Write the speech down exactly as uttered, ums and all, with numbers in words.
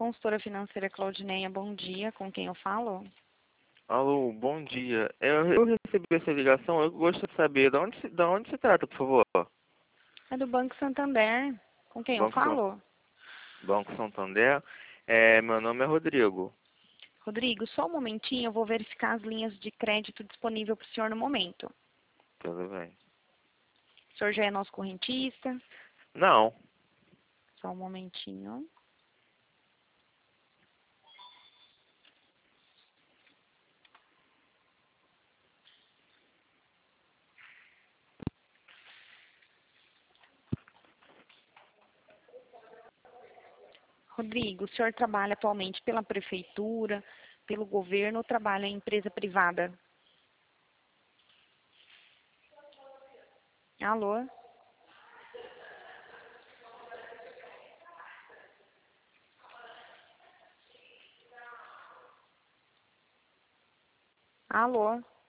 consultora financeira Claudineia, bom dia. Com quem eu falo? Alô, bom dia. Eu, eu recebi essa ligação, eu gostaria de saber de onde, se- de onde se trata, por favor. É do Banco Santander. Com quem eu Banco, San- falo? Banco Santander. É, meu nome é Rodrigo. Rodrigo, só um momentinho, eu vou verificar as linhas de crédito disponível para o senhor no momento. Tudo bem. O senhor já é nosso correntista? Não. Só um momentinho. Rodrigo, o senhor trabalha atualmente pela prefeitura, pelo governo ou trabalha em empresa privada? Alô? Alô?